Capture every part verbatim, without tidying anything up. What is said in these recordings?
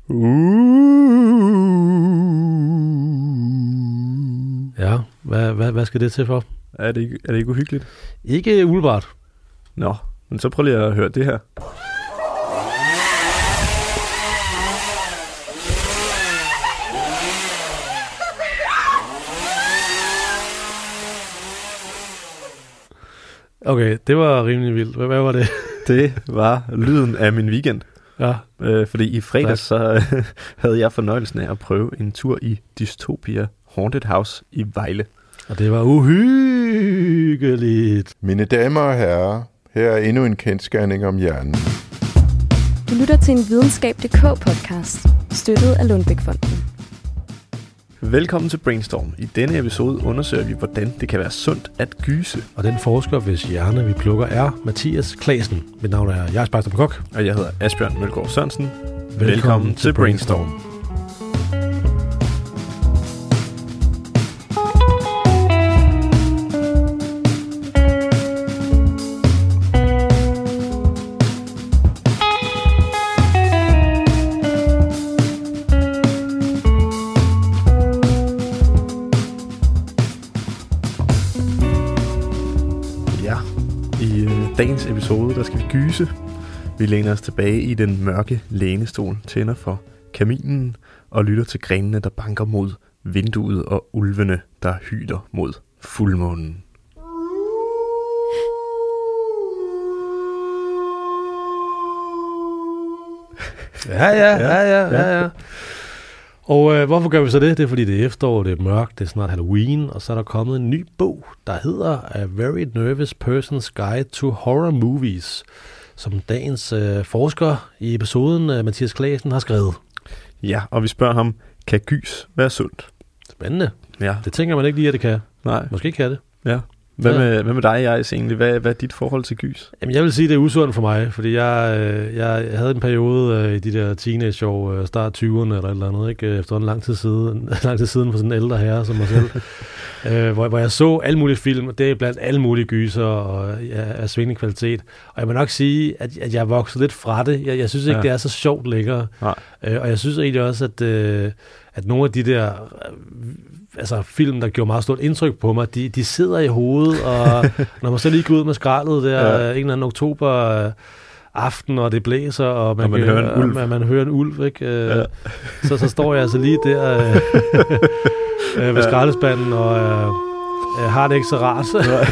Uh. Ja, hvad, hvad, hvad skal det til for? Er det ikke, er det ikke uhyggeligt? Ikke umiddelbart. Nå, men så prøv lige at høre det her. Okay, det var rimelig vildt. Hvad, hvad var det? Det var lyden af min weekend. Ja. Øh, fordi i fredags så øh, havde jeg fornøjelsen af at prøve en tur i Dystopia Haunted House i Vejle. Og det var uhyggeligt. Mine damer og herrer, her er endnu en kendsgerning om hjernen. Du lytter til en videnskab punktum d k podcast, støttet af Lundbeck-fonden. Velkommen til Brainstorm. I denne episode undersøger vi, hvordan det kan være sundt at gyse. Og den forsker, hvis hjerne vi plukker, er Mathias Claesen. Mit navn er Jais Bejstrup Kok. Og jeg hedder Asbjørn Mølgaard Sørensen. Velkommen, Velkommen til Brainstorm. Brainstorm. Dagens episode, der skal vi gyse. Vi læner os tilbage i den mørke lænestol, tænder for kaminen og lytter til grenene, der banker mod vinduet og ulvene, der hyler mod fuldmånen. Ja, ja, ja, ja, ja, ja. Og øh, hvorfor gør vi så det? Det er fordi det er efterår, det er mørkt, det er snart Halloween, og så er der kommet en ny bog, der hedder A Very Nervous Person's Guide to Horror Movies, som dagens øh, forsker i episoden, øh, Mathias Claesen, har skrevet. Ja, og vi spørger ham, kan gys være sundt? Spændende. Ja. Det tænker man ikke lige, at det kan. Nej. Måske kan det. Ja. Hvad med, hvad med dig, Jais, egentlig? Hvad, hvad er dit forhold til gys? Jamen, jeg vil sige, det er usundt for mig, fordi jeg, øh, jeg havde en periode øh, i de der teenageår, øh, start tyverne eller et eller andet, ikke? Efter en lang tid siden, lang tid siden for sådan en ældre herre som mig selv, øh, hvor, hvor jeg så alle mulige film, det er blandt alle mulige gyser og ja, af svingende kvalitet. Og jeg må nok sige, at, at jeg er vokset lidt fra det. Jeg, jeg synes ikke, ja. det er så sjovt længere. Øh, og jeg synes egentlig også, at, øh, at nogle af de der... Øh, altså film, der gjorde meget stort indtryk på mig, de, de sidder i hovedet, og når man så lige går ud med skraldet der, ja. en eller anden oktober aften, og det blæser, og man, og man, kan, hører, en ulv. Man, man hører en ulv, ikke? Ja. Så, så står jeg altså lige der øh, ved ja. skraldespanden, og øh, har det ikke så rart.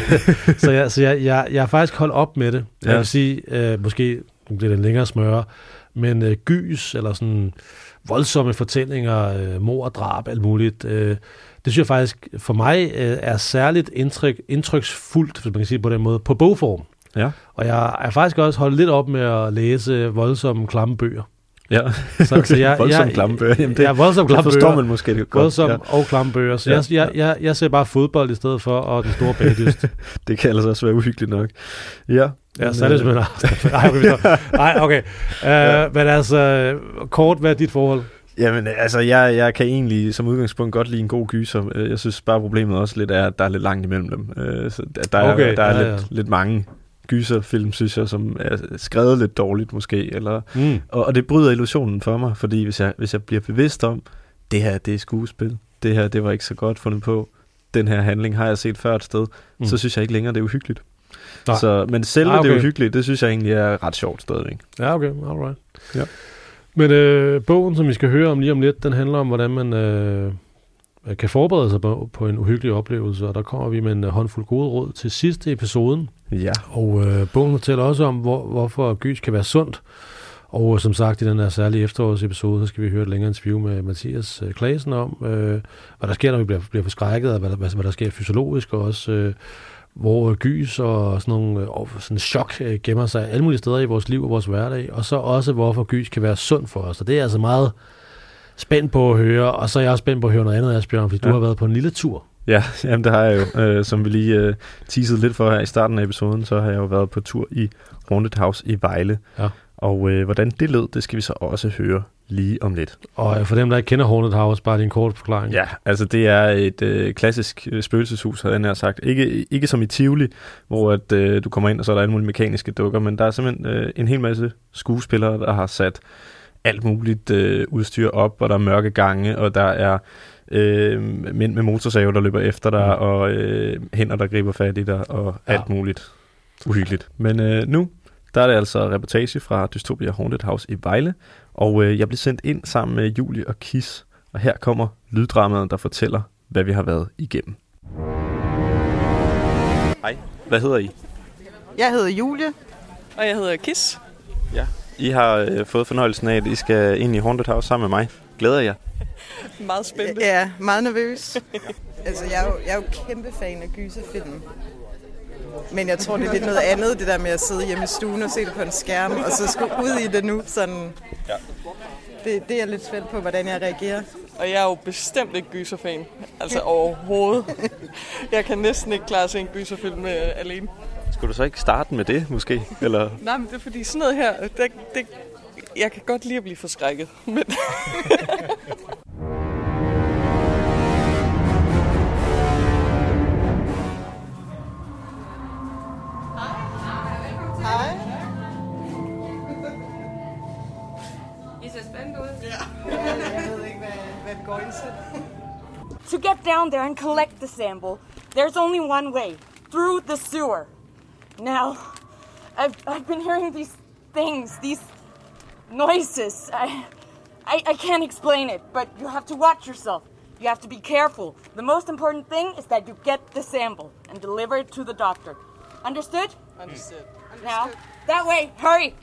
så jeg, så jeg, jeg, jeg har faktisk holdt op med det. Ja. Jeg vil sige, øh, måske bliver det en længere smøre, men øh, gys, eller sådan voldsomme fortællinger, øh, mord og drab, alt muligt, øh, det synes jeg faktisk for mig øh, er særligt indtryk, indtryksfuldt, hvis man kan sige på den måde, på bogform. Ja. Og jeg er faktisk også holdt lidt op med at læse voldsomme klamme bøger. Ja, så, så jeg, voldsomme jeg, klamme bøger. Jamen det, ja, voldsomme klamme det forstår bøger, man måske det godt. Voldsomme ja. og klamme bøger. Så ja. jeg, jeg, jeg, jeg ser bare fodbold i stedet for, og den store bagdyst. Det kan altså også være uhyggeligt nok. Ja. Ja, så er det simpelthen... Nej, okay. Nej, okay. Uh, ja. Men altså, kort, hvad er dit forhold? Jamen, altså, jeg, jeg kan egentlig som udgangspunkt godt lide en god gyser. Jeg synes bare, problemet også lidt er, at der er lidt langt imellem dem. Så der er, okay, der er ja, lidt, ja. lidt mange gyserfilm, synes jeg, som er skrevet lidt dårligt måske. Eller, mm. og, og det bryder illusionen for mig, fordi hvis jeg, hvis jeg bliver bevidst om, det her, det er skuespil, det her, det var ikke så godt fundet på, den her handling har jeg set før et sted, mm. så synes jeg ikke længere, det er uhyggeligt. Så, men selve ah, okay. det uhyggelige, det synes jeg egentlig er ret sjovt stadigvæk. Ja, okay, alright. Ja. Men øh, bogen, som vi skal høre om lige om lidt, den handler om, hvordan man øh, kan forberede sig på, på en uhyggelig oplevelse, og der kommer vi med en håndfuld gode råd til sidste episoden. Ja. Og øh, bogen fortæller også om, hvor, hvorfor gys kan være sundt. Og som sagt, i den her særlige efterårsepisode, så skal vi høre et længere interview med Mathias Claesen om, øh, hvad der sker, når vi bliver, bliver forskrækket, og hvad der, hvad, hvad der sker fysiologisk, og også... Øh, hvor gys og sådan nogle øh, sådan chok øh, gemmer sig alle mulige steder i vores liv og vores hverdag, og så også, hvorfor gys kan være sundt for os. Og det er altså meget spændt på at høre, og så er jeg også spændt på at høre noget andet, Asbjørn, fordi ja. du har været på en lille tur. Ja, jamen det har jeg jo. Øh, som vi lige øh, teasede lidt for her i starten af episoden, så har jeg jo været på tur i Haunted House i Vejle. Ja. Og øh, hvordan det lød, det skal vi så også høre lige om lidt. Og for dem, der ikke kender Haunted House, bare lige en kort forklaring. Ja, altså det er et øh, klassisk øh, spøgelseshus, havde jeg nær sagt. Ikke, ikke som i Tivoli, hvor at, øh, du kommer ind, og så er der alle mulige mekaniske dukker, men der er simpelthen øh, en hel masse skuespillere, der har sat alt muligt øh, udstyr op, og der er mørke gange, og der er øh, mænd med motorsave, der løber efter dig, mm. og øh, hænder, der griber fat i dig, og ja. alt muligt uhyggeligt. Men øh, nu, der er det altså reportage fra Dystopia Haunted House i Vejle, og øh, jeg blev sendt ind sammen med Julie og Kis, og her kommer lyddramaet, der fortæller, hvad vi har været igennem. Hej, hvad hedder I? Jeg hedder Julie. Og jeg hedder Kis. Ja. I har øh, fået fornøjelsen af, at I skal ind i Haunted House sammen med mig. Glæder jeg? Meget spændende. Ja, meget nervøs. altså, jeg er, jo, jeg er jo kæmpe fan af gyserfilm. Men jeg tror, det er lidt noget andet, det der med at sidde hjemme i stuen og se det på en skærm, og så skulle ud i det nu. Sådan. Ja. Det, det er jeg lidt spændt på, hvordan jeg reagerer. Og jeg er jo bestemt ikke gyserfan. Altså overhovedet. Jeg kan næsten ikke klare at se en gyserfilm øh, alene. Skulle du så ikke starte med det, måske? Eller? Nej, men det er fordi sådan noget her, det, det, jeg kan godt lide at blive forskrækket. Men Hej. I ser spændende ud. Ja. Jeg ved ikke, hvad, hvad det går ind til. To get down there and collect the sample, there's only one way. Through the sewer. Now, I've, I've been hearing these things, these noises. I, I, I can't explain it, but you have to watch yourself. You have to be careful. The most important thing is that you get the sample and deliver it to the doctor. Understood? Understood. Now, that way, hurry!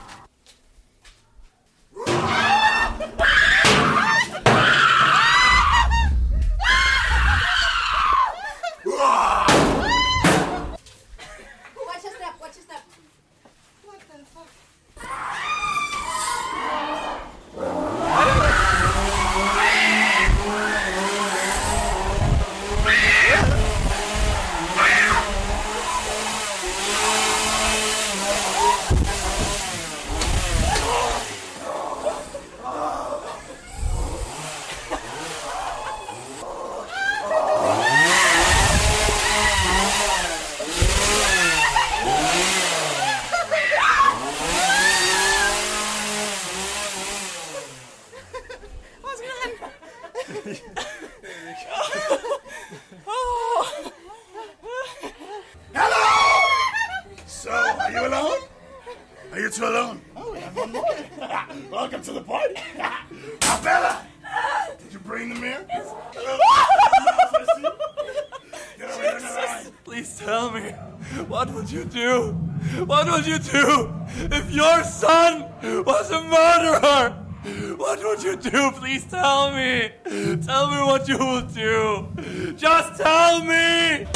What would you do? What would you do if your son was a murderer? What would you do? Please tell me. Tell me what you will do. Just tell me.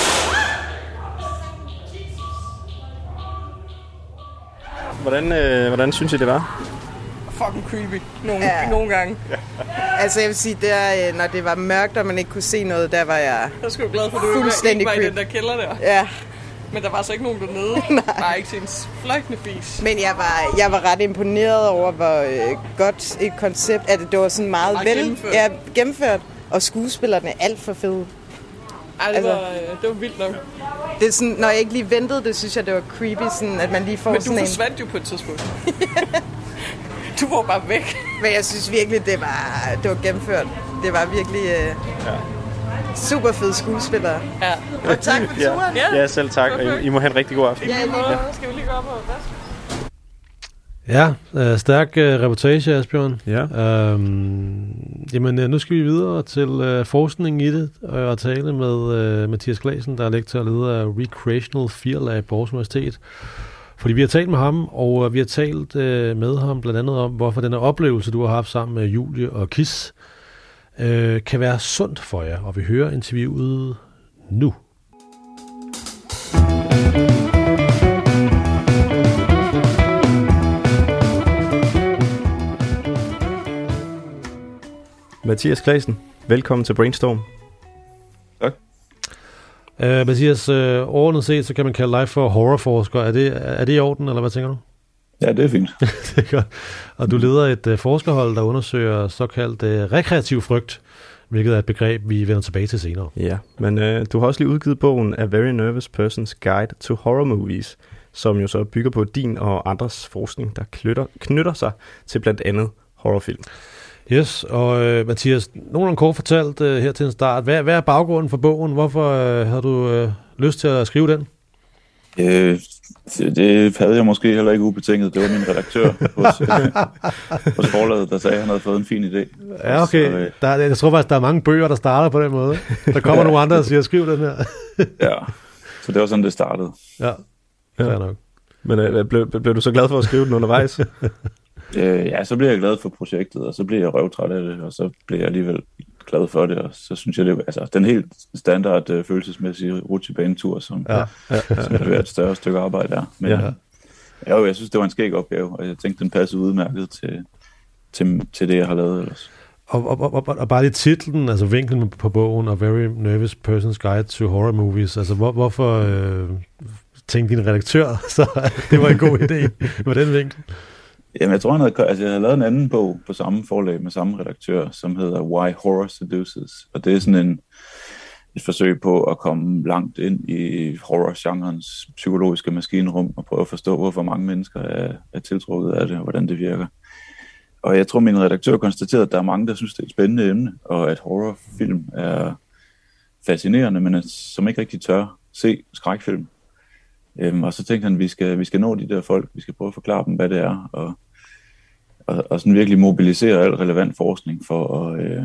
Hvordan, øh, hvordan synes I, det var? Fucking creepy. Nogle, ja. nogle gange. Altså, jeg vil sige, der, når det var mørkt, og man ikke kunne se noget, der var jeg Jeg skulle glad for, at du ikke var i den der kælder der. Ja. Men der var så ikke nogen dernede. Bare ikke til en fløjtende fis. Men jeg var, jeg var ret imponeret over, hvor øh, godt et koncept, at det var sådan meget, meget vel gennemført. Ja, gennemført. Og skuespillerne er alt for fede. Ej, det, altså, var, det var vildt nok. Det er sådan, når jeg ikke lige ventede det, synes jeg, det var creepy, sådan, at man lige får Men sådan en... Men du forsvandt jo på et tidspunkt. Du var bare væk. Men jeg synes virkelig, det var, det var gennemført. Det var virkelig øh, ja. super fede skuespillere. Ja. Og tak for turen. Ja, ja selv tak. Og I, I må have en rigtig god aften. Ja, ja. Skal vi lige gå op og vaske? Ja, øh, stærk øh, reportage, Asbjørn. Ja. Øhm, jamen, øh, nu skal vi videre til øh, forskning i det, og, og tale med øh, Mathias Claesen, der er lektor og leder af Recreational Fear Lab på Aarhus Universitet. Fordi vi har talt med ham, og øh, vi har talt øh, med ham blandt andet om, hvorfor den her oplevelse, du har haft sammen med Julie og Kis, øh, kan være sundt for jer. Og vi hører interviewet nu. Mathias Claesen, velkommen til Brainstorm. Tak. Uh, Mathias, uh, overordnet set, så kan man kalde dig for horrorforsker. Er det, er det i orden, eller hvad tænker du? Ja, det er fint. Det er godt. Og du leder et uh, forskerhold, der undersøger såkaldt uh, rekreativ frygt, hvilket er et begreb, vi vender tilbage til senere. Ja, men uh, du har også lige udgivet bogen A Very Nervous Person's Guide to Horror Movies, som jo så bygger på din og andres forskning, der knytter, knytter sig til blandt andet horrorfilm. Yes, og øh, Mathias, nogenlunde kort fortalt øh, her til en start. Hvad, hvad er baggrunden for bogen? Hvorfor øh, havde du øh, lyst til at skrive den? Øh, det havde jeg måske heller ikke ubetinget. Det var min redaktør hos, øh, hos forlaget, der sagde, at han havde fået en fin idé. Ja, okay. Så, øh, der, jeg tror faktisk, der er mange bøger, der starter på den måde. Der kommer nogle andre og siger, skriv den her. Ja, så det var sådan, det startede. Ja, fair ja. nok. Men øh, blev, blev du så glad for at skrive den undervejs? øh, ja, så blev jeg glad for projektet, og så blev jeg røvtræt af det, og så blev jeg alligevel glad for det, og så synes jeg, det var altså, den helt standard øh, følelsesmæssige rutsjebanetur, som, ja, ja, ja. som har været et større stykke arbejde der. Men ja. Ja, jo, jeg synes, det var en skæg opgave, og jeg tænkte, den passede udmærket til, til, til det, jeg har lavet ellers. Og, og, og, og bare lige titlen, altså vinklen på bogen, A Very Nervous Person's Guide to Horror Movies, altså hvor, hvorfor øh, tænkte din redaktør, så det var en god idé med den vinkel? Jamen, jeg tror, han havde, altså, jeg havde lavet en anden bog på samme forlag med samme redaktør, som hedder Why Horror Seduces, og det er sådan en, et forsøg på at komme langt ind i horror-genrens psykologiske maskinrum og prøve at forstå, hvorfor mange mennesker er, er tiltrukket af det, og hvordan det virker. Og jeg tror, min redaktør konstaterede, at der er mange, der synes, det er et spændende emne, og at horrorfilm er fascinerende, men som ikke rigtig tør se skrækfilm. Øhm, og så tænkte han, at vi skal, vi skal nå de der folk, vi skal prøve at forklare dem, hvad det er, og, og, og sådan virkelig mobilisere al relevant forskning for at, øh,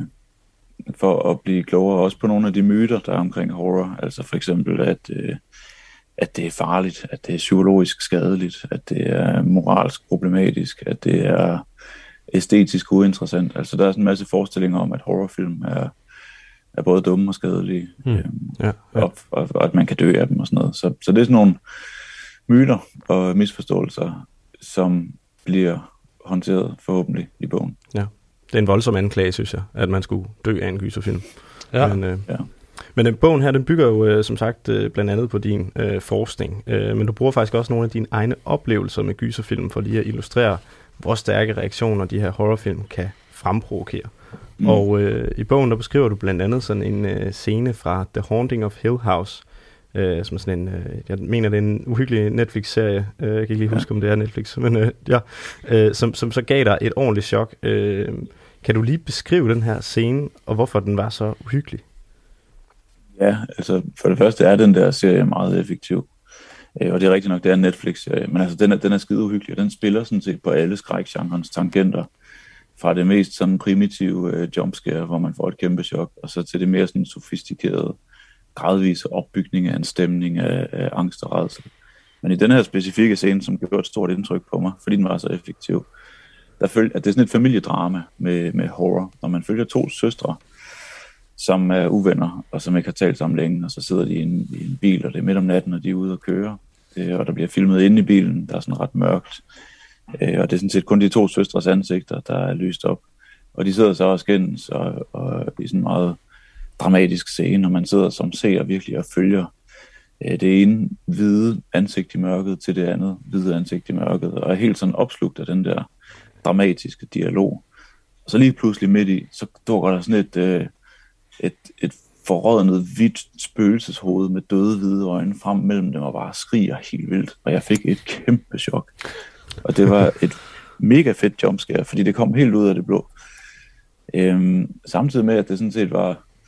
for at blive klogere også på nogle af de myter, der er omkring horror. Altså for eksempel, at, øh, at det er farligt, at det er psykologisk skadeligt, at det er moralsk problematisk, at det er æstetisk uinteressant. Altså der er sådan en masse forestillinger om, at horrorfilm er, er både dumme og skadelige, mm. øhm, ja, ja. Og, og, og at man kan dø af dem og sådan noget. Så, så det er sådan nogle myter og misforståelser, som bliver håndteret forhåbentlig i bogen. Ja, det er en voldsom anklage, synes jeg, at man skulle dø af en gyserfilm. Ja. Men, øh, ja. men øh, bogen her, den bygger jo øh, som sagt øh, blandt andet på din øh, forskning, øh, men du bruger faktisk også nogle af dine egne oplevelser med gyserfilm for lige at illustrere, hvor stærke reaktioner de her horrorfilm kan fremprovokere. Mm. Og øh, i bogen, der beskriver du blandt andet sådan en øh, scene fra The Haunting of Hill House, øh, som er sådan en, øh, jeg mener, det er en uhyggelig Netflix-serie, øh, jeg kan ikke lige huske, ja. om det er Netflix, men øh, ja, øh, som, som så gav dig et ordentligt chok. Øh, kan du lige beskrive den her scene, og hvorfor den var så uhyggelig? Ja, altså for det første er den der serie meget effektiv. Og det er rigtigt nok, det er en Netflix-serie, men altså den er, den er skide uhyggelig, og den spiller sådan set på alle skrækgenrens tangenter. Fra det mest sådan primitive øh, jumpscare, hvor man får et kæmpe chok, og så til det mere sådan sofistikerede, gradvise opbygning af en stemning af, af angst og rædsel. Men i den her specifikke scene, som gjorde et stort indtryk på mig, fordi den var så effektiv, der følte, at det er sådan et familiedrama med, med horror, når man følger to søstre, som er uvenner, og som ikke har talt sammen længe, og så sidder de i en, i en bil, og det er midt om natten, og de er ude at køre, øh, og der bliver filmet inde i bilen, der er sådan ret mørkt, øh, og det er sådan set kun de to søstres ansigter, der er lyst op, og de sidder så og skændes, og, og i sådan en meget dramatisk scene, og man sidder som ser virkelig og følger øh, det ene hvide ansigt i mørket til det andet hvide ansigt i mørket, og er helt sådan opslugt af den der dramatiske dialog. Og så lige pludselig midt i, så dukker der sådan et, øh, et, et forrådnet hvidt spøgelseshoved med døde hvide øjne frem mellem dem og bare skriger helt vildt. Og jeg fik et kæmpe chok. Og det var et mega fedt jumpscare, fordi det kom helt ud af det blå. Øhm, samtidig med, at det sådan set var...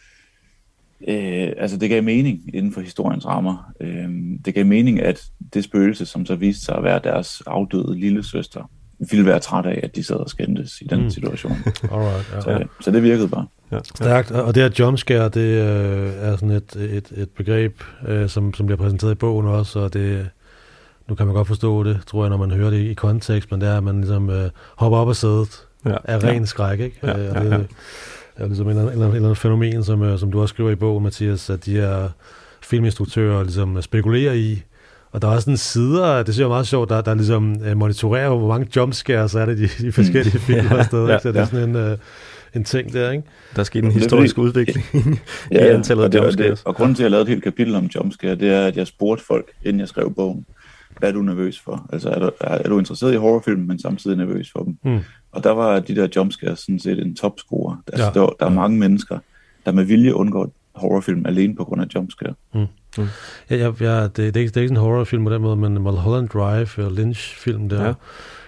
Øh, altså det gav mening inden for historiens rammer. Øhm, det gav mening, at det spøgelse, som så viste sig at være deres afdøde lille søster, ville være træt af, at de sad og skændtes i den mm. situation. Alright, ja. så, så det virkede bare. Ja. Stærkt, og det her jumpscare, det øh, er sådan et, et, et begreb, øh, som, som bliver præsenteret i bogen også, og det, nu kan man godt forstå det, tror jeg, når man hører det i, i kontekst, men det er, at man ligesom øh, hopper op af sædet ja. af ren ja. skræk, ikke? Ja, øh, ja, det, ja. er ligesom et eller andet, eller andet fænomen, som, øh, som du også skriver i bogen, Mathias, at de her filminstruktører ligesom spekulerer i. Og der er også sådan sider, det synes jeg er meget sjovt, der, der ligesom øh, monitorerer, hvor mange jumpscares er det de, de forskellige mm. film og steder. Ja, så det er ja. sådan en, øh, en ting der, ikke? Der er sket en historisk udvikling ja, i antallet af jumpscares. Og, og grunden til, at jeg lavede et helt kapitel om jumpscare, det er, at jeg spurgte folk, inden jeg skrev bogen, hvad er du nervøs for? Altså, er du, er, er du interesseret i horrorfilm, men samtidig nervøs for dem? Mm. Og der var de der jumpscares sådan set en topscorer. Der, ja. der, der er mange mennesker, der med vilje undgår horrorfilm alene på grund af jumpscare. Mm. Mm. Ja, ja, ja det, det, er ikke, det er ikke en horrorfilm på den måde, men Mulholland Drive eller Lynch-film der. Ja.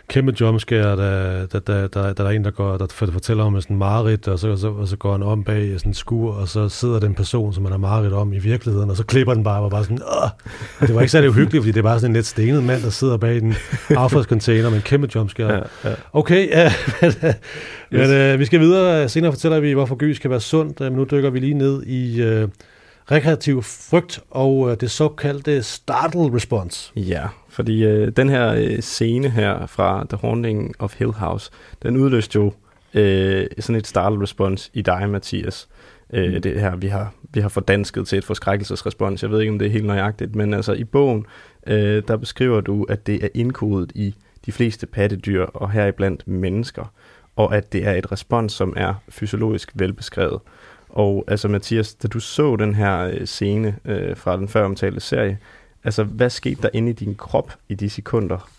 kæmpe jumpscare, der, der, der, der, der er en, der, går, der fortæller om sådan en mareridt, og så, og, så, og så går han om bag sådan en skur, og så sidder den person, som man har mareridt om i virkeligheden, og så klipper den bare, og bare sådan, åh! Og det var ikke særlig uhyggeligt, fordi det er bare sådan en lidt stenet mand, der sidder bag den affaldscontainer med en kæmpe jumpscare. Ja, ja. Okay, ja, men, yes. men øh, vi skal videre. Senere fortæller vi, hvorfor gys kan være sundt, men nu dykker vi lige ned i øh, rekreativ frygt og øh, det såkaldte startle response. Ja, fordi øh, den her øh, scene her fra The Haunting of Hill House, den udløste jo øh, sådan et startle response i dig, Mathias. Øh, mm. Det her, vi har, vi har fordansket til et forskrækkelsesrespons. Jeg ved ikke, om det er helt nøjagtigt, men altså i bogen, øh, der beskriver du, at det er indkodet i de fleste pattedyr, og heriblandt mennesker, og at det er et respons, som er fysiologisk velbeskrevet. Og altså Mathias, da du så den her øh, scene øh, fra den før omtalte serie, altså hvad skete der inde i din krop i de sekunder?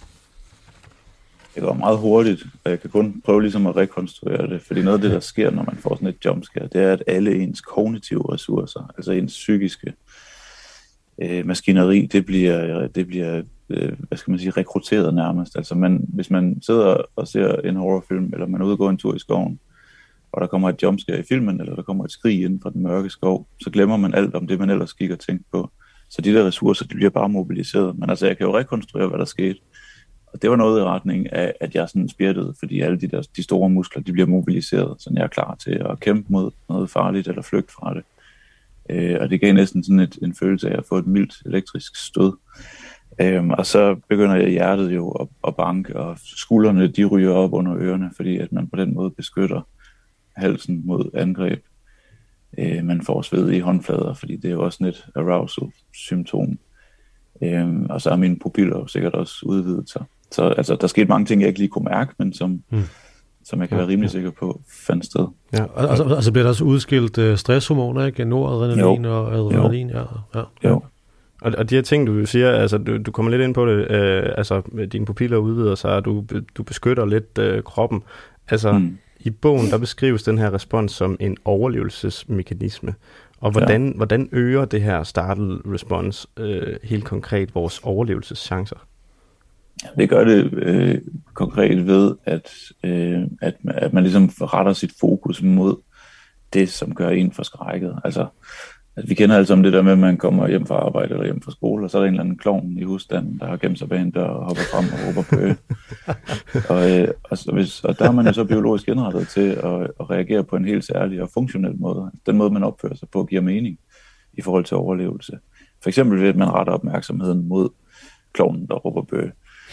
Det går meget hurtigt, og jeg kan kun prøve ligesom at rekonstruere det, fordi noget af det, der sker, når man får sådan et jumpscare, det er, at alle ens kognitive ressourcer, altså ens psykiske øh, maskineri, det bliver, det bliver øh, hvad skal man sige, rekrutteret nærmest. Altså man, hvis man sidder og ser en horrorfilm, eller man er ude og gå en tur i skoven, og der kommer et jumpscare i filmen, eller der kommer et skrig inden fra den mørke skov, så glemmer man alt om det, man ellers gik og tænkte på. Så de der ressourcer, de bliver bare mobiliseret. Men altså, jeg kan jo rekonstruere, hvad der skete. Og det var noget i retning af, at jeg sådan spirtede, fordi alle de der de store muskler, de bliver mobiliseret, så jeg er klar til at kæmpe mod noget farligt eller flygte fra det. Øh, og det gav næsten sådan et, en følelse af at få et mildt elektrisk stød. Øh, og så begynder jeg hjertet jo at, at banke, og skuldrene, de ryger op under ørerne, fordi at man på den måde beskytter halsen mod angreb. Øh, man får sved i håndflader, fordi det er jo også sådan et arousal-symptom. Øh, og så er mine pupiller jo sikkert også udvidet sig. Så altså, der skete mange ting, jeg ikke lige kunne mærke, men som, mm. som jeg kan være rimelig sikker på fandt sted. Ja, og, og, så, og så bliver der også udskilt uh, stresshormoner, ikke? Noradrenalin og adrenalin. Ja, ja. Jo. Og, og de her ting, du siger, altså du, du kommer lidt ind på det, øh, altså dine pupiller udvider sig, og du, du beskytter lidt øh, kroppen. Altså mm. i bogen, der beskrives den her respons som en overlevelsesmekanisme. Og hvordan, ja. hvordan øger det her startle response øh, helt konkret vores overlevelseschancer? Det gør det øh, konkret ved, at, øh, at, at man ligesom retter sit fokus mod det, som gør en forskrækket. Altså, at vi kender altså om det der med, at man kommer hjem fra arbejde eller hjem fra skole, og så er der en eller anden klovn i husstanden, der har gemt sig bag en dør og hopper frem og råber på ø. og, øh, og, så hvis, og der er man jo så biologisk indrettet til at, at reagere på en helt særlig og funktionel måde. Den måde, man opfører sig på, giver mening i forhold til overlevelse. For eksempel ved, at man retter opmærksomheden mod klovnen, der råber på ø.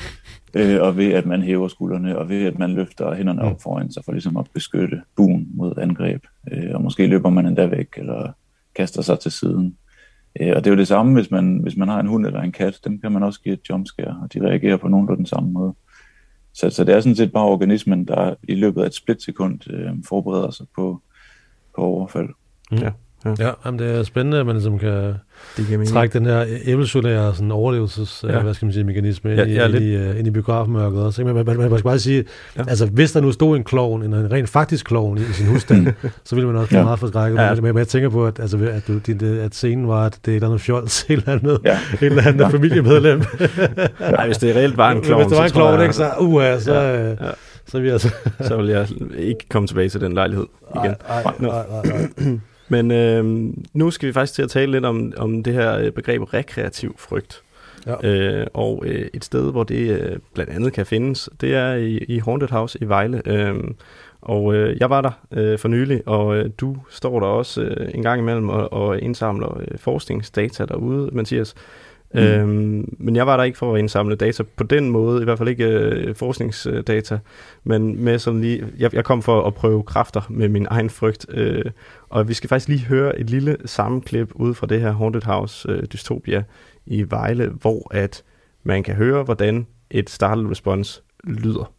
Øh, og ved, at man hæver skuldrene, og ved, at man løfter hænderne op foran sig, for ligesom at beskytte buen mod angreb. Øh, og måske løber man endda væk, eller kaster sig til siden. Øh, og det er jo det samme, hvis man, hvis man har en hund eller en kat, dem kan man også give et jumpscare, og de reagerer på nogenlunde den samme måde. Så, så det er sådan set bare organismen, der i løbet af et splitsekund øh, forbereder sig på, på overfald. Mm. Ja. Ja, ja jamen det er spændende, at man ligesom kan trække den her evolutionære sådan overlevelses, ja. hvad skal man sige, mekanisme ind, ja, i, ind, i, uh, ind i biografmørket også. Man, man, man, man skal bare sige, ja. altså hvis der nu stod en klovn, en, en rent faktisk klovn i, i sin husstand, så ville man også blive ja. meget forskrækket. Ja. Men, men jeg tænker på, at, altså, at, du, din, at scenen var, at det er et eller andet fjols, et eller andet, ja. et eller andet ja. familiemedlem. Nej, hvis det reelt var en klovn, hvis det var en klovn, ikke, så, uh, så, ja. Ja. så, vi altså så vil jeg ikke komme tilbage til den lejlighed igen. Nej, nej, nej, nej. Men øh, nu skal vi faktisk til at tale lidt om, om det her begreb rekreativ frygt. Ja. Øh, og øh, et sted, hvor det øh, blandt andet kan findes, det er i, i Haunted House i Vejle. Øh, og øh, jeg var der øh, for nylig, og øh, du står der også øh, en gang imellem og, og indsamler øh, forskningsdata derude, Mathias. Mm. Øhm, men jeg var der ikke for at indsamle data på den måde, i hvert fald ikke øh, forskningsdata, men med sådan lige, jeg, jeg kom for at prøve kræfter med min egen frygt, øh, og vi skal faktisk lige høre et lille sammenklip ud fra det her Haunted House øh, Dystopia i Vejle, hvor at man kan høre, hvordan et startle response lyder.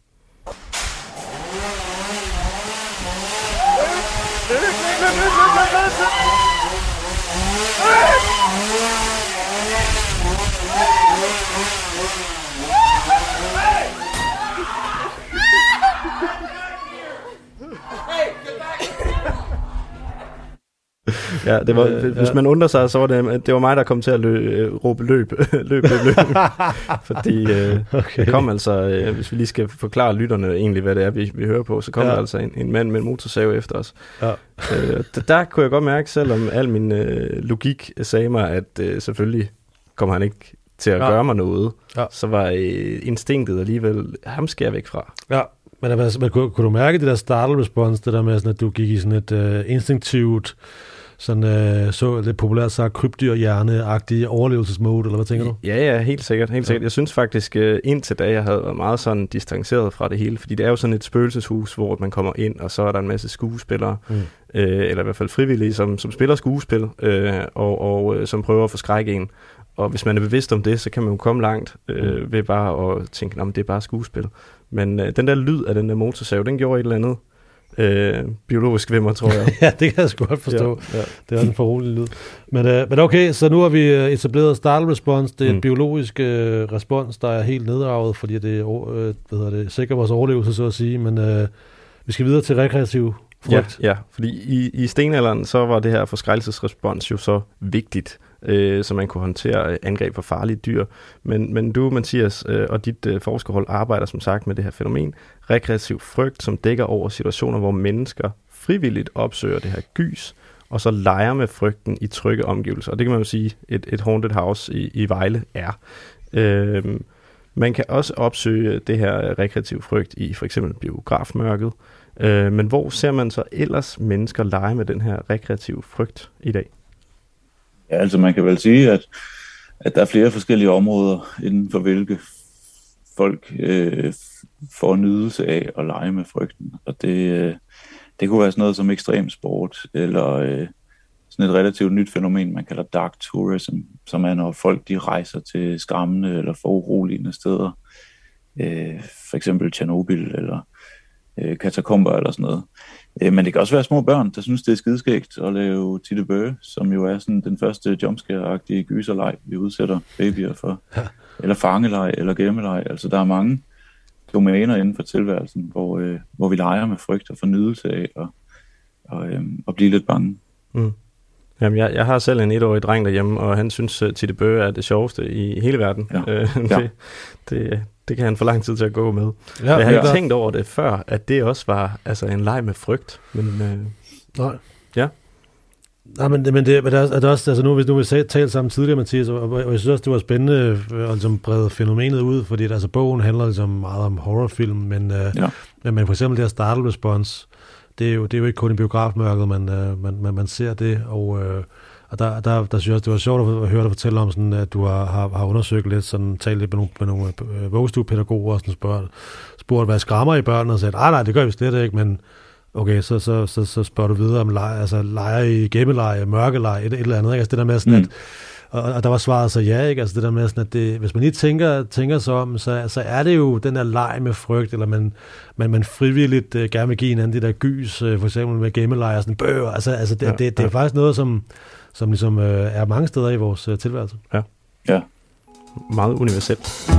Ja, det var, øh, hvis ja. man undrer sig, så var det, det var mig, der kom til at lø, råbe løb, løb, løb, løb. Fordi øh, okay. det kom altså, øh, hvis vi lige skal forklare lytterne egentlig, hvad det er, vi, vi hører på, så kom ja. der altså en, en mand med en motorsave efter os. Ja. Øh, der, der kunne jeg godt mærke, selvom al min øh, logik sagde mig, at øh, selvfølgelig kommer han ikke til at ja. gøre mig noget, ja. så var øh, instinktet alligevel, ham skal jeg væk fra. Ja. Men altså, kunne, kunne du mærke det der startle response, det der med, sådan, at du gik i sådan et uh, instinktivt, sådan uh, så lidt populært sagt, krybdyr-hjerne-agtig overlevelsesmode, eller hvad tænker du? Ja, ja, helt sikkert. Helt sikkert. Jeg synes faktisk, uh, indtil da, jeg havde været meget sådan distanceret fra det hele, fordi det er jo sådan et spøgelseshus, hvor man kommer ind, og så er der en masse skuespillere, mm. uh, eller i hvert fald frivillige, som, som spiller skuespil, uh, og, og uh, som prøver at forskrække en. Og hvis man er bevidst om det, så kan man jo komme langt øh, mm. ved bare at tænke, at det er bare skuespil. Men øh, den der lyd af den der motorsav, den gjorde et eller andet øh, biologisk ved mig, tror jeg. Ja, det kan jeg sgu godt forstå. Ja, ja. Det er en forrolig lyd. Men, øh, men okay, så nu har vi etableret startle response. Det er mm. et biologisk øh, respons, der er helt nedraget, fordi det, øh, hvad hedder det sikrer vores overlevelse, så at sige. Men øh, vi skal videre til rekreativ frygt. Ja, ja, fordi i, i stenalderen, så var det her forskrækkelsesrespons jo så vigtigt, øh, så man kunne håndtere angreb på farlige dyr. Men, men du, Mathias, øh, og dit øh, forskerhold arbejder som sagt med det her fænomen, rekreativ frygt, som dækker over situationer, hvor mennesker frivilligt opsøger det her gys, og så leger med frygten i trygge omgivelser. Og det kan man jo sige, et, et haunted house i, i Vejle er. Øh, man kan også opsøge det her rekreativ frygt i for eksempel biografmørket. Øh, men hvor ser man så ellers mennesker lege med den her rekreative frygt i dag? Ja, altså man kan vel sige, at, at der er flere forskellige områder, inden for hvilke folk øh, får nydelse af at lege med frygten. Og det, øh, det kunne være sådan noget som ekstrem sport, eller øh, sådan et relativt nyt fænomen, man kalder dark tourism, som er, når folk de rejser til skræmmende eller foruroligende steder. Øh, for eksempel Tjernobyl, eller øh, katakomber, eller sådan noget. Øh, men det kan også være små børn, der synes, det er skideskægt at lave Titte Bøge, som jo er sådan den første jumpscare-agtige gyserleg, vi udsætter babyer for. Ja. Eller fangeleg, eller gemmeleg. Altså, der er mange domæner inden for tilværelsen, hvor, øh, hvor vi leger med frygt og fornydelse af og, og, øh, og blive lidt bange. Mm. Jamen, jeg, jeg har selv en etårig dreng derhjemme, og han synes, at Titte Bøge er det sjoveste i hele verden. Ja. Øh, det, ja. det, det kan han få lang tid til at gå med. Ja, jeg har ikke tænkt over det før, at det også var altså, en leg med frygt. Men, øh, Nej. Ja. Nej, men, men det, men det er, er det også, altså nu, nu vi talt sammen tidligere, Mathias, og, og, og jeg synes også, det var spændende at ligesom brede fænomenet ud, fordi altså, bogen handler ligesom meget om horrorfilm, men, øh, ja. men, men for eksempel det her startle response, det er jo, det er jo ikke kun i biografmørket, man, øh, man, man, man ser det, og, øh, og der, der, der synes jeg også, det var sjovt at høre dig fortælle om, sådan, at du har, har, har undersøgt lidt, sådan, talt lidt med nogle, med nogle øh, vuggestuepædagoger, og sådan spurgt, spurgt, hvad skræmmer i børnene, og sagde, nej, nej, det gør vi slet ikke, men okay, så, så, så, så spørger du videre om lege, altså lege i gemmeleje, mørkeleje, et, et eller andet, ikke? Altså det der med sådan, mm. at, og, og der var svaret så ja, ikke? Altså det der med sådan, at det, hvis man lige tænker, tænker sig om, så, så er det jo den der leg med frygt, eller man, man, man frivilligt uh, gerne vil give hinanden det der gys, uh, for eksempel med gemmeleje og sådan bøger, altså, altså det, ja, det, det, det er ja. faktisk noget, som, som ligesom uh, er mange steder i vores uh, tilværelse. Ja. Ja. Meget universelt.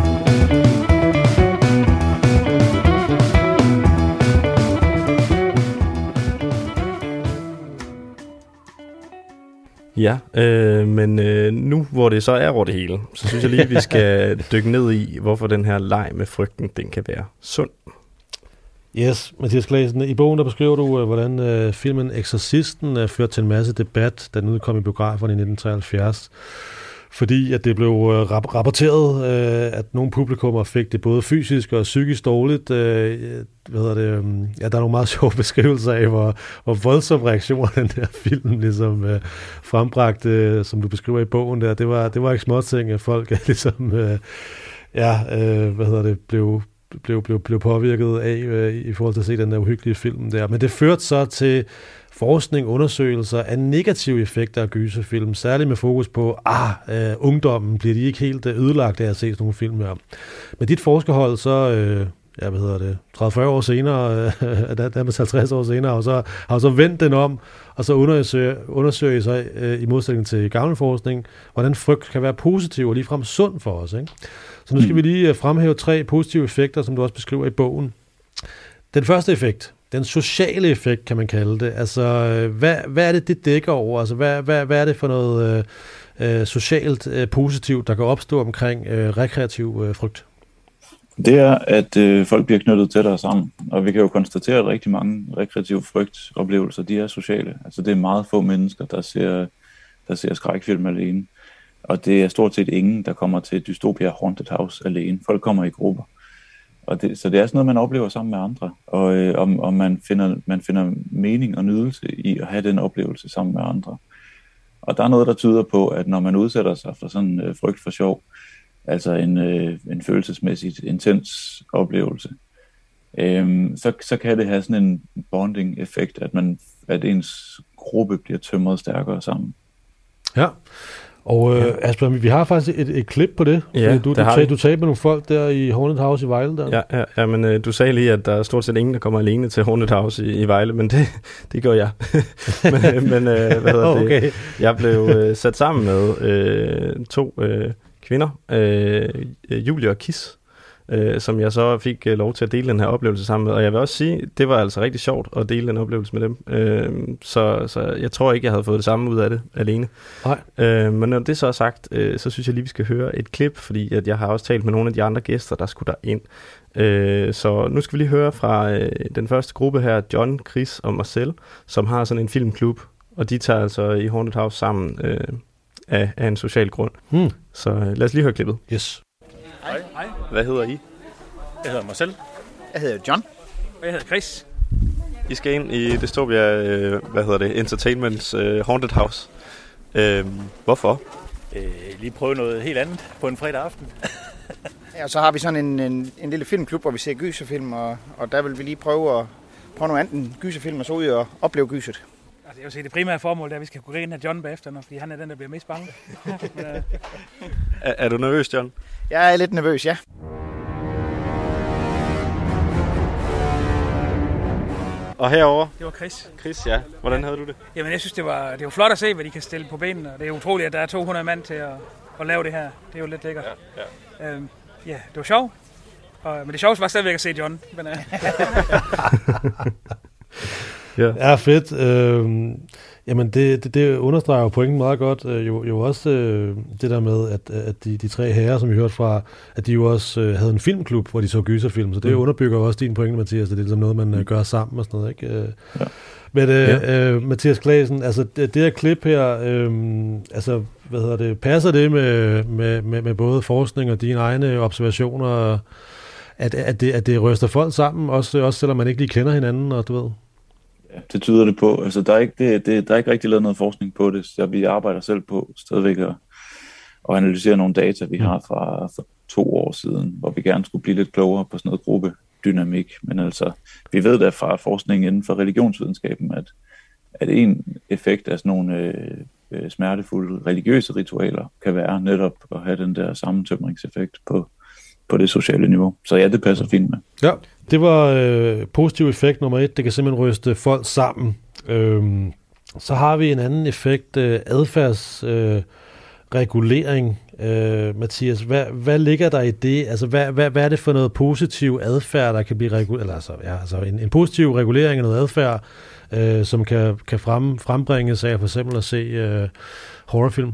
Ja, øh, men øh, nu hvor det så er over det hele, så synes jeg lige, vi skal dykke ned i, hvorfor den her leg med frygten, den kan være sund. Yes, Mathias Claesen, i bogen der beskriver du, uh, hvordan uh, filmen Exorcisten uh, førte til en masse debat, da den udkom i biograferne i nitten treoghalvfjerds. Fordi at det blev uh, rap- rapporteret, uh, at nogle publikummer fik det både fysisk og psykisk dårligt. Uh, hvad hedder det? Um, ja, der er nogle meget sjove beskrivelser af, hvor, hvor voldsom reaktioner den der film ligesom uh, frembragte, uh, som du beskriver i bogen der. Det var, det var ikke småting, at folk ligesom, uh, ja, uh, hvad hedder det, blev... Blev, blev, blev påvirket af øh, i forhold til at se den der uhyggelige film der. Men det førte så til forskning, undersøgelser af negative effekter af gyserfilm, særligt med fokus på, ah, øh, ungdommen, bliver de ikke helt ødelagt af at se sådan nogle film her. Men dit forskerhold så, øh, ja, hvad hedder det, tredive til fyrre år senere, øh, der med halvtreds år senere, og så har så vendt den om, og så undersøger, undersøger så øh, i modsætning til gammel forskning, hvordan frygt kan være positiv og ligefrem sund for os, ikke? Så nu skal vi lige fremhæve tre positive effekter, som du også beskriver i bogen. Den første effekt, den sociale effekt, kan man kalde det. Altså, hvad, hvad er det, det dækker over? Altså, hvad, hvad, hvad er det for noget øh, socialt øh, positivt, der kan opstå omkring øh, rekreativ øh, frygt? Det er, at øh, folk bliver knyttet tættere sammen, og vi kan jo konstatere, at rigtig mange rekreative frygtoplevelser, de er sociale. Altså det er meget få mennesker, der ser, der ser skrækfilm alene, og det er stort set ingen, der kommer til Dystopia Haunted House alene. Folk kommer i grupper, og det, så det er sådan noget, man oplever sammen med andre, og, øh, og, og man, finder, man finder mening og nydelse i at have den oplevelse sammen med andre. Og der er noget, der tyder på, at når man udsætter sig for sådan øh, frygt for sjov, altså en, øh, en følelsesmæssigt intens oplevelse, øhm, så, så kan det have sådan en bonding-effekt, at, man, at ens gruppe bliver tømret stærkere sammen. Ja, og øh, Asper, vi har faktisk et, et klip på det. Ja, du, det du, har tag, du talte med nogle folk der i Haunted House i Vejle. Der. Ja, ja, ja, men øh, du sagde lige, at der er stort set ingen, der kommer alene til Haunted House i, i Vejle, men det, det gør jeg. men men øh, hvad hedder okay. det? Jeg blev øh, sat sammen med øh, to øh, kvinder, øh, Julie og Kis, øh, som jeg så fik øh, lov til at dele den her oplevelse sammen med. Og jeg vil også sige, det var altså rigtig sjovt at dele den oplevelse med dem. Øh, så, så jeg tror ikke, jeg havde fået det samme ud af det alene. Nej. Øh, men når det så er sagt, øh, så synes jeg lige, vi skal høre et klip, fordi at jeg har også talt med nogle af de andre gæster, der skulle derind. Øh, så nu skal vi lige høre fra øh, den første gruppe her, John, Chris og Marcel, som har sådan en filmklub, og de tager altså i Haunted House sammen øh, af, af en social grund. Hmm. Så øh, lad os lige høre klippet. Yes. Hej. Hej. Hvad hedder I? Jeg hedder Marcel. Jeg hedder John. Og jeg hedder Chris. I skal ind i Dystopia, øh, hvad hedder det, Entertainments øh, Haunted House. Øh, hvorfor? Øh, lige prøve noget helt andet på en fredag aften. Ja, og så har vi sådan en, en, en lille filmklub, hvor vi ser gyserfilm, og, og der vil vi lige prøve at prøve noget andet end gyserfilm, og så ud og opleve gyset. Altså, jeg vil sige, det primære formål er, at vi skal kunne grine af John bagefter, fordi han er den, der bliver mest bange. Men, øh... er, er du nervøs, John? Jeg er lidt nervøs, ja. Og herover. Det var Chris. Chris, ja. Hvordan havde du det? Jamen, jeg synes, det var, det var flot at se, hvad de kan stille på benene, og det er utroligt, at der er to hundrede mand til at, at lave det her. Det er jo lidt lækkert. Ja, ja. Øhm, ja det var sjovt. Og, men det sjoveste var stadigvæk at se John. Men, uh... ja. ja, fedt. Øhm, jamen, det, det, det understreger jo pointen meget godt. Øh, jo, jo også øh, det der med, at, at de, de tre herrer, som vi hørte fra, at de jo også øh, havde en filmklub, hvor de så gyserfilm. Så det mm. underbygger jo også din pointe, Mathias. Det er ligesom noget, man øh, gør sammen og sådan noget, ikke? Øh, ja. Men øh, ja. øh, Mathias Claesen, altså det, det her klip her, øh, altså hvad hedder det, passer det med, med, med, med både forskning og dine egne observationer, at, at, det, at det ryster folk sammen, også, også selvom man ikke lige kender hinanden, og du ved? Ja, det tyder det på. Altså der er ikke, det, det, der er ikke rigtig lavet noget forskning på det, så vi arbejder selv på stadigvæk at, at analysere nogle data, vi har fra, fra to år siden, hvor vi gerne skulle blive lidt klogere på sådan noget gruppedynamik. Men altså, vi ved da fra forskningen inden for religionsvidenskaben, at, at en effekt af sådan nogle øh, smertefulde religiøse ritualer kan være netop at have den der sammentømringseffekt på, på det sociale niveau. Så ja, det passer fint med. Ja, det var øh, positiv effekt nummer et. Det kan simpelthen ryste folk sammen. Øhm, så har vi en anden effekt, øh, adfærdsregulering. Øh, øh, Mathias, hvad, hvad ligger der i det? Altså, hvad, hvad, hvad er det for noget positiv adfærd, der kan blive reguleret? Eller altså, ja, altså en, en positiv regulering af noget adfærd, øh, som kan, kan frem, frembringes af for eksempel at se øh, horrorfilm?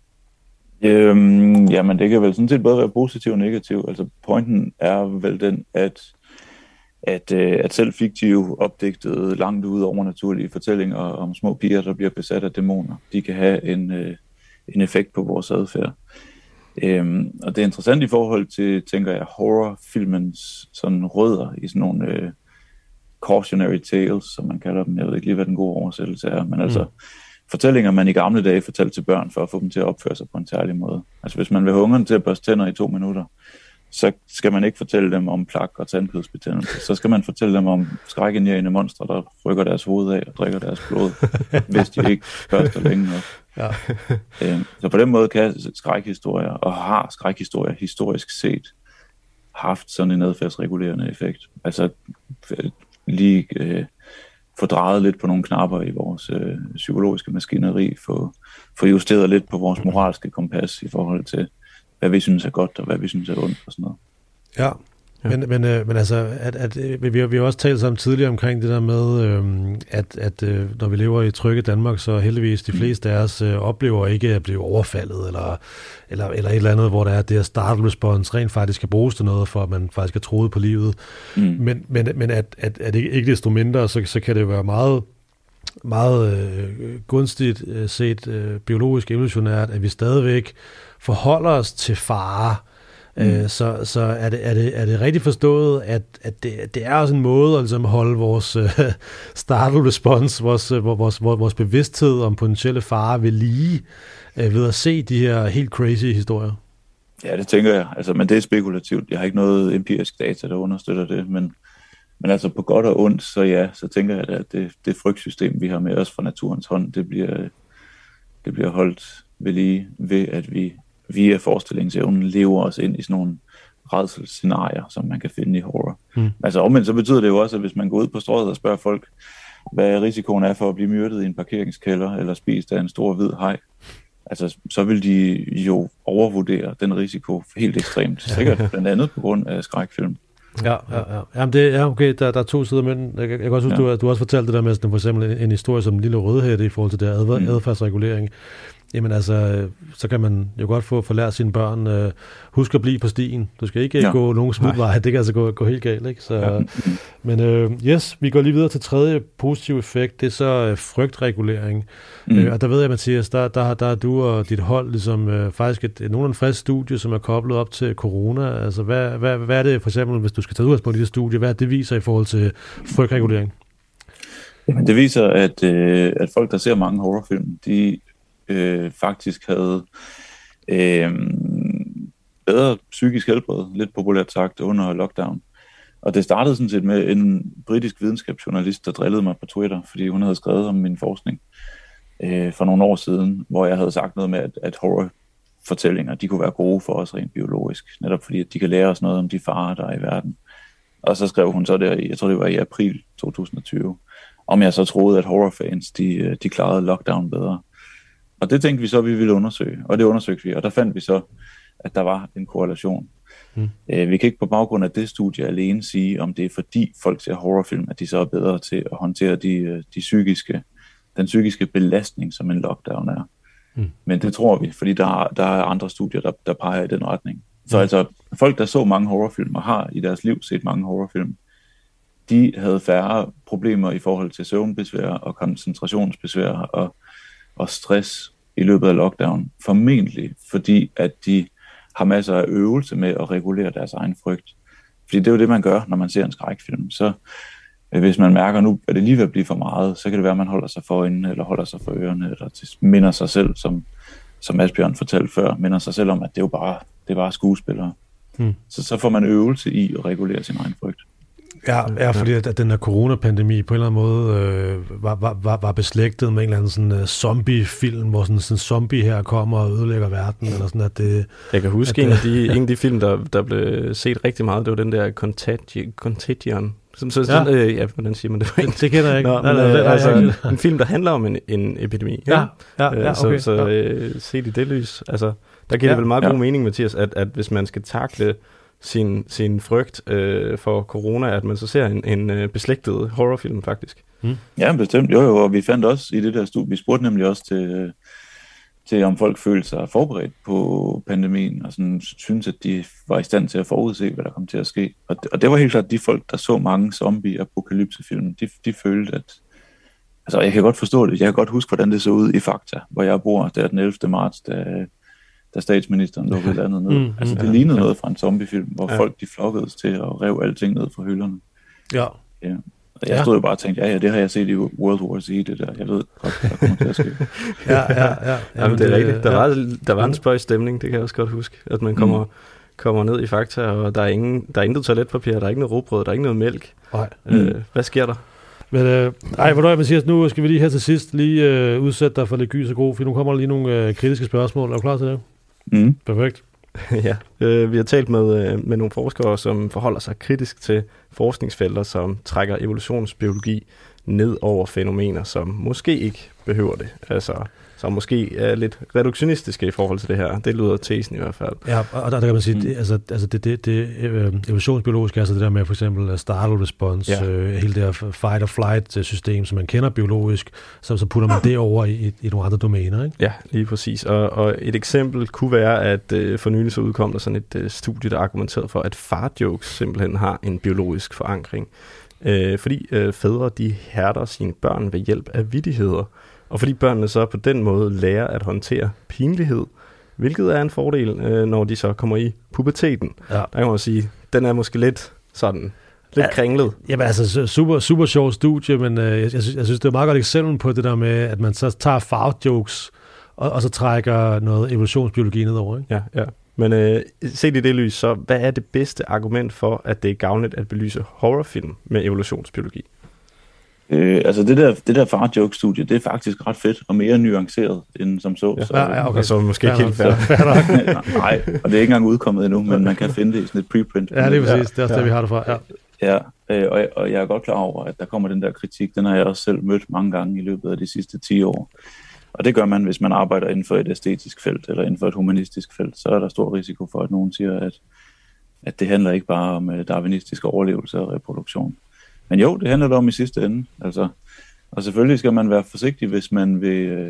Øhm, jamen, det kan vel sådan set både være positiv og negativ. Altså, pointen er vel den, at at, øh, at selv fiktive, opdigtede, langt ude over naturlige fortællinger om små piger, der bliver besat af dæmoner, de kan have en, øh, en effekt på vores adfærd. Øhm, og det er interessant i forhold til, tænker jeg, horrorfilmens sådan rødder i sådan nogle øh, cautionary tales, som man kalder dem. Jeg ved ikke lige, hvad den gode oversættelse er, men mm. altså fortællinger, man i gamle dage fortalte til børn for at få dem til at opføre sig på en særlig måde. Altså hvis man vil have ungerne til at børste tænder i to minutter, så skal man ikke fortælle dem om plak og tandkødsbetændelse. Så skal man fortælle dem om skrækindjagende monstre, der rykker deres hoved af og drikker deres blod, hvis de ikke børster længe nok. Ja. Øhm, så på den måde kan skrækhistorier, og har skrækhistorier historisk set, haft sådan en adfærdsregulerende effekt. Altså lige øh, få drejet lidt på nogle knapper i vores øh, psykologiske maskineri, få, få justeret lidt på vores moralske kompas i forhold til, hvad vi synes er godt, og hvad vi synes er ondt, og sådan noget. Ja. Ja. Men, men, øh, men altså, at, at, vi, har, vi har også talt sammen tidligere omkring det der med, øh, at, at øh, når vi lever i trygge Danmark, så heldigvis de fleste af os øh, oplever ikke at blive overfaldet, eller, eller, eller et eller andet, hvor der er det her startle response rent faktisk kan bruges til noget, for at man faktisk er troet på livet. Mm. Men, men, men at, at, at ikke, ikke desto mindre, så, så kan det jo være meget meget øh, gunstigt øh, set øh, biologisk evolutionært, at vi stadigvæk forholder os til fare. Mm. Øh, så så er, det, er, det, er det rigtig forstået, at, at det, det er også en måde at ligesom holde vores øh, startle response, vores, øh, vores, vores, vores bevidsthed om potentielle fare ved lige, øh, ved at se de her helt crazy historier? Ja, det tænker jeg. Altså, men det er spekulativt. Jeg har ikke noget empirisk data, der understøtter det, men Men altså på godt og ondt, så ja, så tænker jeg, at det, det frygtsystem, vi har med os fra naturens hånd, det bliver, det bliver holdt ved lige ved, at vi via forestillingsevnen lever os ind i sådan nogle rædselsscenarier, som man kan finde i horror. Mm. Altså omvendt, så betyder det jo også, at hvis man går ud på strøget og spørger folk, hvad risikoen er for at blive myrdet i en parkeringskælder eller spist af en stor hvid haj, altså så vil de jo overvurdere den risiko helt ekstremt. Sikkert blandt andet på grund af skrækfilm. Ja, ja, ja. Jamen det, ja okay, der, der er to sider, men jeg, jeg kan også huske, ja. du, du har også fortalt det der med sådan, for eksempel en, en historie som en lille rødhætte i forhold til det adfærd, mm. adfærdsregulering. Jamen altså, så kan man jo godt få, få lært sine børn, øh, husk at blive på stien. Du skal ikke ja. gå nogen smutvej, det kan altså gå, gå helt galt, ikke? Så, ja. Men øh, yes, vi går lige videre til tredje positiv effekt, det er så øh, frygtregulering. Mm. Øh, og der ved jeg, Mathias, der, der, der er du og dit hold ligesom øh, faktisk et, et nogenlunde frisk studie, som er koblet op til corona. Altså, hvad, hvad, hvad er det for eksempel, hvis du skal tage udgangspunkt i det studie, hvad det viser i forhold til frygtregulering? Jamen, det viser, at, øh, at folk, der ser mange horrorfilm, de Øh, faktisk havde øh, bedre psykisk helbred, lidt populært sagt, under lockdown. Og det startede sådan set med en britisk videnskabsjournalist, der drillede mig på Twitter, fordi hun havde skrevet om min forskning øh, for nogle år siden, hvor jeg havde sagt noget med, at, at horrorfortællinger, de kunne være gode for os rent biologisk, netop fordi at de kan lære os noget om de farer, der er i verden. Og så skrev hun så der, jeg tror det var i april to tusind og tyve, om jeg så troede, at horrorfans, de, de klarede lockdown bedre. Og det tænkte vi så, at vi ville undersøge, og det undersøgte vi, og der fandt vi så, at der var en korrelation. Mm. Øh, vi kan ikke på baggrund af det studie alene sige, om det er fordi folk ser horrorfilm, at de så er bedre til at håndtere de, de psykiske, den psykiske belastning, som en lockdown er. Mm. Men det tror vi, fordi der, der er andre studier, der, der peger i den retning. Så mm. altså, folk, der så mange horrorfilm og har i deres liv set mange horrorfilm, de havde færre problemer i forhold til søvnbesvær og koncentrationsbesvær og og stress i løbet af lockdown, formentlig fordi, at de har masser af øvelse med at regulere deres egen frygt. Fordi det er jo det, man gør, når man ser en skrækfilm. Så hvis man mærker, nu er det lige ved at blive for meget, så kan det være, at man holder sig for øjnene, eller holder sig for ørerne, eller minder sig selv, som, som Asbjørn fortalte før, minder sig selv om, at det er jo bare, det er bare skuespillere. Hmm. Så, så får man øvelse i at regulere sin egen frygt. Ja, ja, fordi at den her coronapandemi på en eller anden måde øh, var, var, var beslægtet med en eller anden sådan uh, zombie-film, hvor sådan en sådan zombie her kommer og ødelægger verden, eller sådan at det... Jeg kan huske at, en, af de, en af de film, der, der blev set rigtig meget, det var den der Contagi- Contagion. Så, så, sådan, ja. Øh, ja, hvordan siger man det? Det, det kender jeg ikke. Nå, nej, nej, nej, øh, altså, en, en film, der handler om en, en epidemi. Ja, ja, ja, øh, ja okay. Så, så øh, set i det lys, altså, der giver ja, det vel meget ja. god mening, Mathias, at, at hvis man skal takle sin, sin frygt øh, for corona, at man så ser en, en øh, beslægtet horrorfilm faktisk. Mm. Ja, bestemt. Jo, jo, og vi fandt også i det der studie, vi spurgte nemlig også til, til om folk følte sig forberedt på pandemien, og sådan synes, at de var i stand til at forudse, hvad der kom til at ske. Og det, og det var helt klart de folk, der så mange zombie-apokalypsefilm, de, de følte, at altså, jeg kan godt forstå det. Jeg kan godt huske, hvordan det så ud i Fakta, hvor jeg bor der den ellevte marts, da da statsministeren lukkede landet ned. Mm, altså, det ja, lignede ja. noget fra en zombiefilm, hvor ja. folk de flokkedes til at rev alting ned fra hylderne. Ja. ja. Og jeg stod jo bare og tænkte, ja, ja, det har jeg set i World War Z, det der. Jeg ved godt, hvad der kommer til at ske. ja, ja, ja. Jamen, det er rigtigt. Der, ja. var, der var en spøjs stemning, det kan jeg også godt huske, at man kommer, mm. kommer ned i Fakta, og der er, ingen, der er intet toiletpapir, der er ikke noget rugbrød, der er ikke noget mælk. Nej. Øh, mm. Hvad sker der? Men øh, ej, hvor er Mathias, nu skal vi lige her til sidst lige øh, udsætte dig for lidt gys og gro, for nu kommer der lige nogle øh, kritiske spørgsmål. Er du klar til det? Mm. Perfekt. ja, øh, vi har talt med, øh, med nogle forskere, som forholder sig kritisk til forskningsfelter, som trækker evolutionsbiologi ned over fænomener, som måske ikke behøver det. Altså, som måske er lidt reduktionistiske i forhold til det her. Det lyder tesen i hvert fald. Ja, og der, der kan man sige, mm. det, altså, altså det, det, det øh, evolutionsbiologiske, altså det der med for eksempel startle response, ja. øh, hele det her fight or flight system, som man kender biologisk, så, så putter man det over i, i, i nogle andre domæner, ikke? Ja, lige præcis. Og, og et eksempel kunne være, at øh, for nylig så udkom der sådan et øh, studie, der argumenterede for, at far-jokes simpelthen har en biologisk forankring. Øh, fordi øh, fædre, de hærder sine børn ved hjælp af vittigheder. Og fordi børnene så på den måde lærer at håndtere pinlighed, hvilket er en fordel, øh, når de så kommer i puberteten. Ja. Der kan man sige, den er måske lidt sådan, lidt ja, kringlet. Jamen altså, super, super sjov studie, men øh, jeg, jeg, synes, jeg synes, det er et meget godt eksempel på det der med, at man så tager far-jokes, og, og så trækker noget evolutionsbiologi nedover, ikke? Ja, ja. Men øh, set i det lys, så hvad er det bedste argument for, at det er gavnligt at belyse horrorfilm med evolutionsbiologi? Øh, altså det der, det der far-joke-studie, det er faktisk ret fedt og mere nuanceret end som så. Ja, så, ja, okay. Så måske ikke helt færdigt. Nej, og det er ikke engang udkommet endnu, men man kan finde det i sådan et preprint. Ja, det er præcis. Det er også ja. det, vi har det fra. Ja, ja øh, og, jeg, og jeg er godt klar over, at der kommer den der kritik. Den har jeg også selv mødt mange gange i løbet af de sidste ti år. Og det gør man, hvis man arbejder inden for et æstetisk felt eller inden for et humanistisk felt. Så er der stor risiko for, at nogen siger, at, at det handler ikke bare om darwinistisk overlevelse og reproduktion. Men jo, det handler det om i sidste ende. Altså, og selvfølgelig skal man være forsigtig, hvis man vil øh,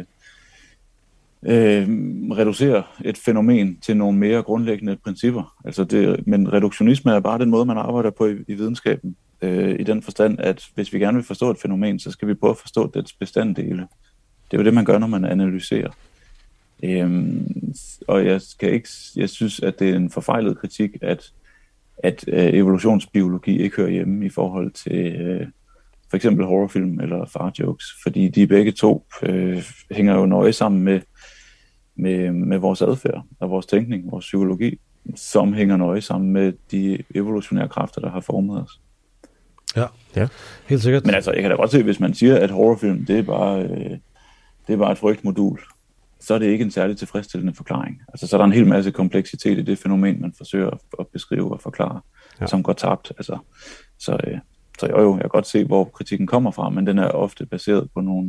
øh, reducere et fænomen til nogle mere grundlæggende principper. Altså det, men reduktionisme er bare den måde, man arbejder på i, i videnskaben. Øh, I den forstand, at hvis vi gerne vil forstå et fænomen, så skal vi prøve at forstå dets bestanddele. Det er jo det, man gør, når man analyserer. Øhm, og jeg, skal ikke, jeg synes, at det er en forfejlet kritik, at at øh, evolutionsbiologi ikke hører hjemme i forhold til øh, for eksempel horrorfilm eller far-jokes, fordi de begge to øh, hænger jo nøje sammen med, med, med vores adfærd og vores tænkning, vores psykologi, som hænger nøje sammen med de evolutionære kræfter, der har formet os. Ja, ja, helt sikkert. Men altså, jeg kan da godt se, hvis man siger, at horrorfilm, det er bare, øh, det er bare et frygtmodul, så er det ikke en særlig tilfredsstillende forklaring. Altså, så er der en hel masse kompleksitet i det fænomen, man forsøger at beskrive og forklare, ja. som går tabt. Altså, så, øh, så jo, jo, jeg kan godt se, hvor kritikken kommer fra, men den er ofte baseret på nogle,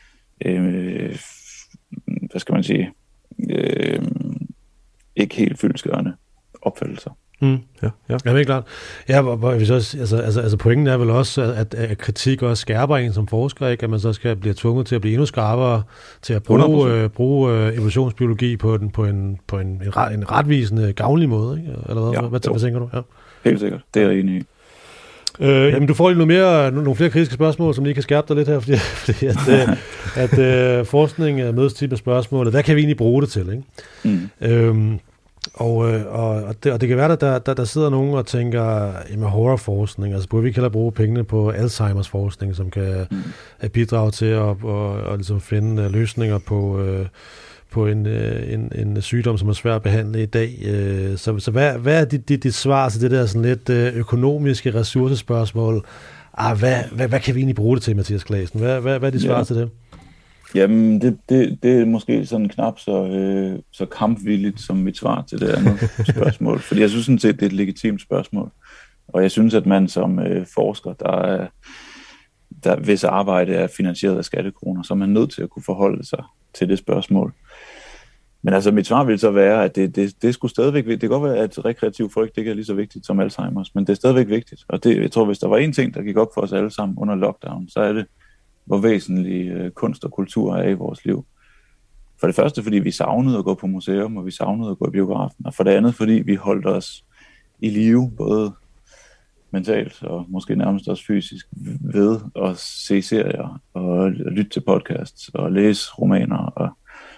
øh, hvad skal man sige, øh, ikke helt fyldestgørende opfattelser. Mm. Ja, ja. Ja, helt klart. Ja, hvor, hvis også, altså, altså, altså pointen er vel også, at, at kritik også skærper en som forsker, ikke? At man så skal blive tvunget til at blive endnu skarpere, til at bruge, øh, bruge øh, evolutionsbiologi på, den, på, en, på en, en, ret, en retvisende, gavnlig måde, ikke? Eller hvad, ja, hvad, hvad tænker du? Ja. Helt sikkert, det er jeg enig i. Øh, ja. Jamen, du får lige nogle, mere, nogle flere kritiske spørgsmål, som lige kan skærpe dig lidt her, fordi, fordi at, at, at uh, forskning mødes tit med spørgsmålet, hvad kan vi egentlig bruge det til, ikke? Mm. Øhm, Og, og, og, det, og det kan være, at der, der, der sidder nogen og tænker, jamen horrorforskning, altså burde vi ikke hellere bruge pengene på Alzheimers forskning, som kan mm. bidrage til at og, og ligesom finde løsninger på, øh, på en, en, en sygdom, som er svær at behandle i dag. Så, så hvad, hvad er dit, dit, dit svar til det der sådan lidt økonomiske ressourcespørgsmål? Ah, hvad, hvad, hvad kan vi egentlig bruge det til, Mathias Claesen? Hvad, hvad, hvad er dit svar ja. til det? Jamen, det, det, det er måske sådan knap så, øh, så kampvilligt som mit svar til det andet spørgsmål. Fordi jeg synes sådan set, det er et legitimt spørgsmål. Og jeg synes, at man som øh, forsker, der er, der, hvis arbejde er finansieret af skattekroner, så er man nødt til at kunne forholde sig til det spørgsmål. Men altså, mit svar vil så være, at det, det, det er sgu stadigvæk vigtigt. Det kan godt være, at rekreativ frygt ikke er lige så vigtigt som Alzheimers, men det er stadigvæk vigtigt. Og det, jeg tror, hvis der var en ting, der gik op for os alle sammen under lockdown, så er det, hvor væsentlig øh, kunst og kultur er i vores liv. For det første, fordi vi savnede at gå på museum, og vi savnede at gå i biografen. Og for det andet, fordi vi holdt os i live, både mentalt og måske nærmest også fysisk, ved at se serier og lytte til podcasts og læse romaner. Og,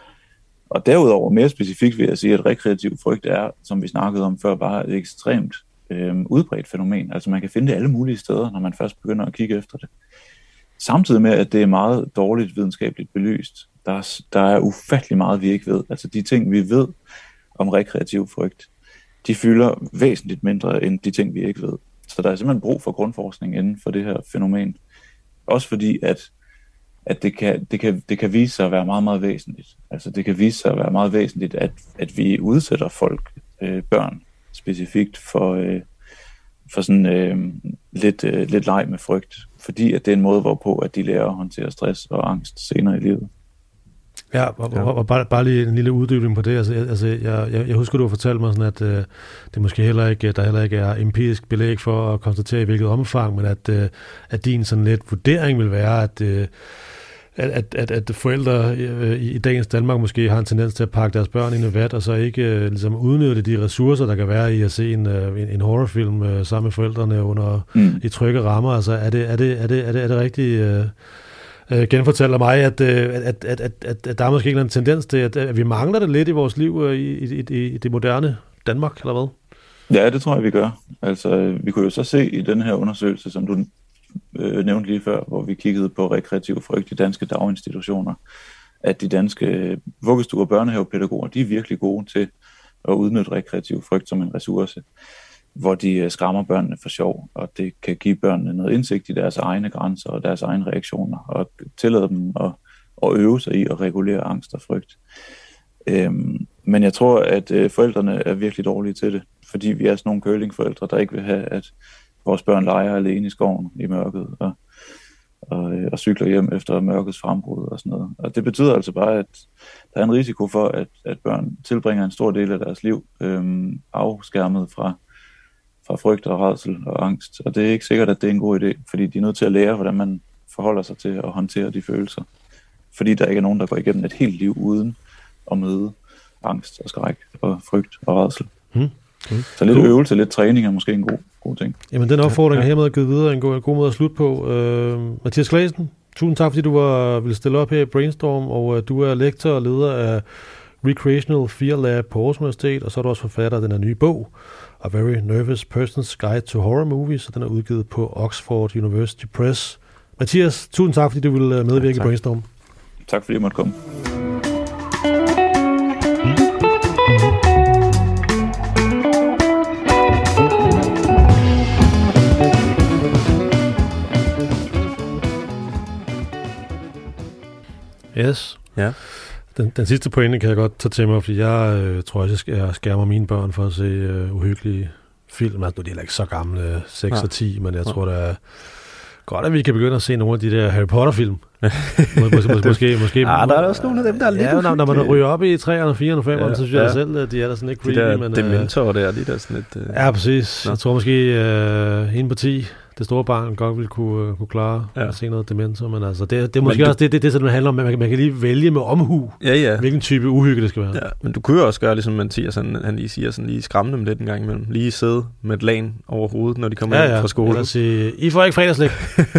og derudover, mere specifikt vil jeg sige, at rekreativ frygt er, som vi snakkede om før, bare et ekstremt øh, udbredt fænomen. Altså man kan finde det alle mulige steder, når man først begynder at kigge efter det. Samtidig med, at det er meget dårligt videnskabeligt belyst. Der er, der er ufattelig meget, vi ikke ved. Altså de ting, vi ved om rekreativ frygt, de fylder væsentligt mindre end de ting, vi ikke ved. Så der er simpelthen brug for grundforskning inden for det her fænomen. Også fordi, at, at det, kan, det, kan, det kan vise sig at være meget, meget væsentligt. Altså det kan vise sig at være meget væsentligt, at, at vi udsætter folk, øh, børn specifikt, for... Øh, for sådan øh, lidt, øh, lidt leg med frygt. fordi at det er en måde, hvorpå at de lærer at håndtere stress og angst senere i livet. Ja, og, og, og bare, bare lige en lille uddybning på det. Altså, jeg, altså, jeg, jeg, jeg husker, du har fortalt mig sådan, at øh, det måske heller ikke, der heller ikke er empirisk belæg for at konstatere i hvilket omfang, men at, øh, at din sådan lidt vurdering vil være, at, øh, at, at, at forældre øh, i, i dagens Danmark måske har en tendens til at pakke deres børn ind i vat, og så ikke øh, ligesom udnytte de ressourcer, der kan være i at se en, øh, en, en horrorfilm øh, sammen med forældrene under mm. i trygge rammer. Altså, er det, er det, er det, er det, er det rigtigt... Øh, Uh, genfortæller mig, at, uh, at, at, at, at, at der er måske ikke en tendens til, at, at vi mangler det lidt i vores liv uh, i, i, i, i det moderne Danmark, eller hvad? Ja, det tror jeg, vi gør. Altså, vi kunne jo så se i den her undersøgelse, som du øh, nævnte lige før, hvor vi kiggede på rekreativ frygt i danske daginstitutioner, at de danske vuggestue- og børnehavepædagoger, de er virkelig gode til at udnytte rekreativ frygt som en ressource, hvor de skræmmer børnene for sjov, og det kan give børnene noget indsigt i deres egne grænser og deres egne reaktioner, og tillade dem at, at øve sig i at regulere angst og frygt. Øhm, men jeg tror, at øh, forældrene er virkelig dårlige til det, fordi vi er sådan nogle curlingforældre, der ikke vil have, at vores børn leger alene i skoven i mørket, og, og, øh, og cykler hjem efter mørkets frembrud og sådan noget. Og det betyder altså bare, at der er en risiko for, at, at børn tilbringer en stor del af deres liv øh, afskærmet fra fra frygt og rædsel og angst. Og det er ikke sikkert, at det er en god idé, fordi de er nødt til at lære, hvordan man forholder sig til at håndtere de følelser. Fordi der ikke er nogen, der går igennem et helt liv uden at møde angst og skræk og frygt og rædsel. Hmm. Hmm. Så lidt cool. øvelse, lidt træning er måske en god, god ting. Jamen den opfordring ja. hermed at give videre en god, en god måde at slutte på. Uh, Mathias Claesen, tusind tak, fordi du var, ville stille op her i Brainstorm, og uh, du er lektor og leder af Recreational Fear Lab på Aarhus Universitet, og så er du også forfatter af den her nye bog, A Very Nervous Person's Guide to Horror Movies, og den er udgivet på Oxford University Press. Mathias, tusind tak, fordi du ville medvirke ja, i Brainstorm. Tak fordi jeg måtte komme. Yes. Ja. Den, den sidste pointe kan jeg godt tage til mig, fordi jeg øh, tror også, jeg skærmer mine børn for at se øh, uhyggelige film. Altså, nu er de heller ikke så gamle, seks ja. og ti, men jeg ja. tror, det er godt, at vi kan begynde at se nogle af de der Harry Potter-film. Mås- mås- måske, måske, ah, der er også nogle af dem, der er lidt ja, når, når man ryger op i treerne, firerne og femerne, ja, så synes jeg ja. selv, at de er der sådan lidt creepy. De der men, dementorer der, de der sådan lidt... Uh... Ja, præcis. Nå. Jeg tror måske, øh, en parti, det store barn, godt ville kunne, uh, kunne klare ja. at se noget dementor, men altså, det, det er måske du... også det, det, det, det, det handler om, at man, man kan lige vælge med omhu, ja, ja. hvilken type uhygge det skal være. Ja, men du kunne jo også gøre, ligesom Mathias, sådan, han lige siger, sådan lige skræmme dem lidt en gang imellem. Lige sidde med et lag over hovedet, når de kommer ja, ja. ind fra skole. Eller sige, I får ikke fredagslæg.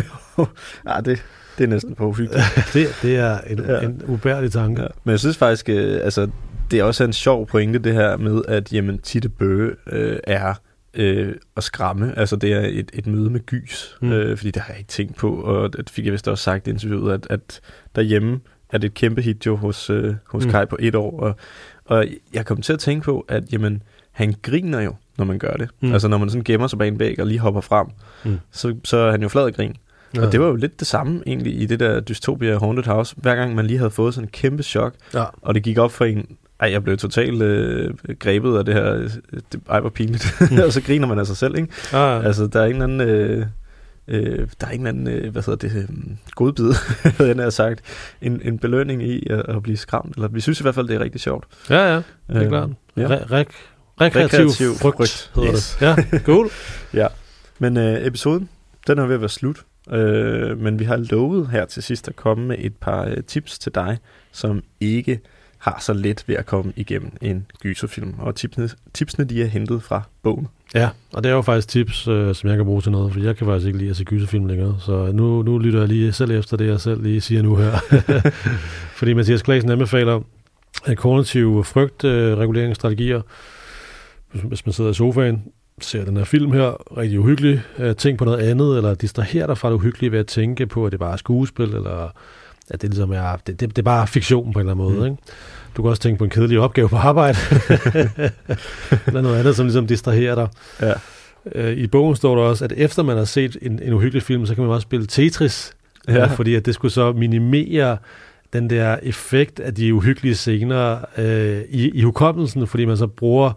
Ja, det, det er næsten på uhyggeligt. det, det er en, ja. en ubærlig tanke. Ja. Men jeg synes faktisk, øh, altså, det er også en sjov pointe, det her med, at jamen, Titte Bøge øh, er øh, at skræmme. Altså, det er et, et møde med gys, mm. øh, fordi det har jeg ikke tænkt på, og det fik jeg vist også sagt i interviewet, at, at derhjemme er det et kæmpe hit jo hos, øh, hos mm. Kai på et år, og, og jeg kom til at tænke på, at jamen, han griner jo, når man gør det. Mm. Altså, når man sådan gemmer sig bag en væg og lige hopper frem, mm. så, så er han jo flad af grin. Ja. Og det var jo lidt det samme egentlig i det der Dystopia Haunted House. Hver gang man lige havde fået sådan en kæmpe chok, ja. og det gik op for en, ej, jeg blev totalt øh, grebet af det her, det, ej, hvor pinligt. Mm. Og så griner man af sig selv, ikke? Ja, ja. Altså, der er en anden, øh, øh, der er en anden, øh, hvad hedder det, øh, godbid, havde jeg sagt, en, en belønning i at, at blive skræmt. Eller vi synes i hvert fald, det er rigtig sjovt. Ja, ja, det er øh, klart. Ja. Re- re- rekreativ, rekreativ frygt, frygt hedder yes. det. Ja, cool. Ja, men øh, episoden, den er ved at være slut. Øh, men vi har lovet her til sidst at komme med et par øh, tips til dig, som ikke har så let ved at komme igennem en gyserfilm. Og tipsene, tipsene de er hentet fra bogen. Ja, og det er jo faktisk tips, øh, som jeg kan bruge til noget, for jeg kan faktisk ikke lide at se gyserfilm længere. Så nu, nu lytter jeg lige selv efter det, jeg selv lige siger nu her. Fordi Mathias Claesen anbefaler kognitive frygtreguleringsstrategier. Hvis man sidder i sofaen, ser den her film her, rigtig uhyggelig, tænk på noget andet, eller distraher dig fra det uhyggelige ved at tænke på, at det bare er skuespil, eller at det ligesom er, det, det, det er bare fiktion på en eller anden måde. Mm. Ikke? Du kan også tænke på en kedelig opgave på arbejde, eller noget andet, som ligesom distraherer dig. Ja. I bogen står der også, at efter man har set en, en uhyggelig film, så kan man også spille Tetris, ja. fordi at det skulle så minimere den der effekt af de uhyggelige scener øh, i, i hukommelsen, fordi man så bruger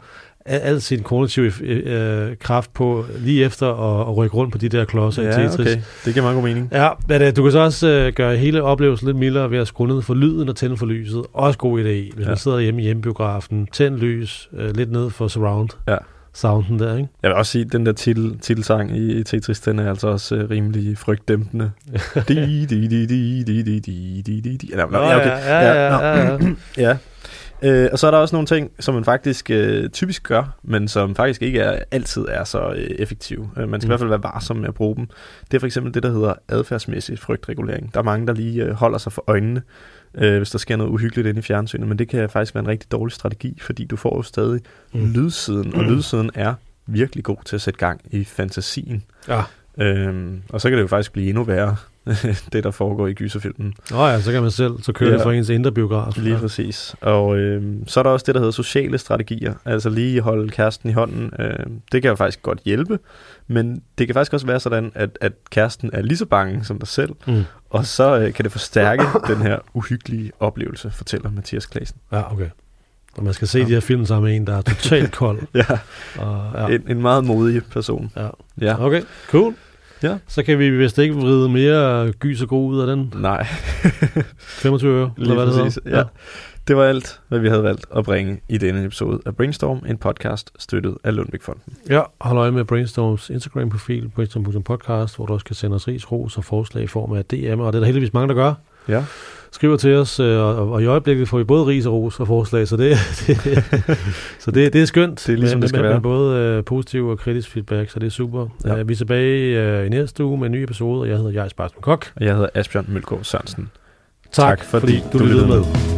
al sin kognitive øh, kraft på lige efter at, at rykke rundt på de der klodser ja, i Tetris. Okay. Det giver meget god mening. Ja, men du kan så også øh, gøre hele oplevelsen lidt mildere ved at skrue ned for lyden og tænde for lyset. Også god idé, hvis ja. man sidder hjemme i hjemmebiografen. Tænd lys, øh, lidt ned for surround. Ja. Sounden der, ikke? Jeg vil også sige, at den der titel, titelsang i Tetris, den er altså også uh, rimelig frygtdæmpende. di, di, di, di, di, di, di, di, di, di. Ja, okay. ja, ja, ja, ja. ja. Øh, og så er der også nogle ting, som man faktisk øh, typisk gør, men som faktisk ikke er, altid er så øh, effektive. Øh, man skal mm. i hvert fald være varsom med at bruge dem. Det er for eksempel det, der hedder adfærdsmæssig frygtregulering. Der er mange, der lige øh, holder sig for øjnene, øh, hvis der sker noget uhyggeligt inde i fjernsynet, men det kan faktisk være en rigtig dårlig strategi, fordi du får jo stadig mm. lydsiden, og lydsiden er virkelig god til at sætte gang i fantasien. Ja. Øhm, og så kan det jo faktisk blive endnu værre, det der foregår i gyserfilmen. Åh oh ja, så kan man selv, så kører ja. det for ens indre biograf. Lige ja. præcis. Og øhm, så er der også det, der hedder sociale strategier. Altså lige holde kæresten i hånden. Øhm, det kan jo faktisk godt hjælpe, men det kan faktisk også være sådan, at, at kæresten er lige så bange som dig selv, mm. og så øh, kan det forstærke den her uhyggelige oplevelse, fortæller Mathias Claesen. Ja, okay. Og man skal se ja. de her film sammen med en, der er totalt kold. ja, og, ja. En, en meget modig person. Ja. ja. Okay, cool. Ja. Så kan vi vist ikke vride mere gys og god ud af den. Nej. femogtyve øre, eller hvad det hedder. Ja. ja. Det var alt, hvad vi havde valgt at bringe i denne episode af Brainstorm, en podcast støttet af Lundbæk-fonden. Ja, hold øje med Brainstorms Instagram-profil, brainstorm punktum podcast, hvor du også kan sende os ris, ros og forslag i form af D M, og det er der heldigvis mange, der gør. Ja. Skriver til os, og, og i øjeblikket får vi både ris og ros og forslag, så det, det, så det, det er skønt. Det er ligesom med, det skal med, være. Med både uh, positiv og kritisk feedback, så det er super. Ja. Uh, vi er tilbage uh, i næste uge med en ny episode, og jeg hedder Jais Barsman Kok. Og jeg hedder Asbjørn Mølgaard Sørensen. Tak, tak fordi, fordi du lyttede med. med.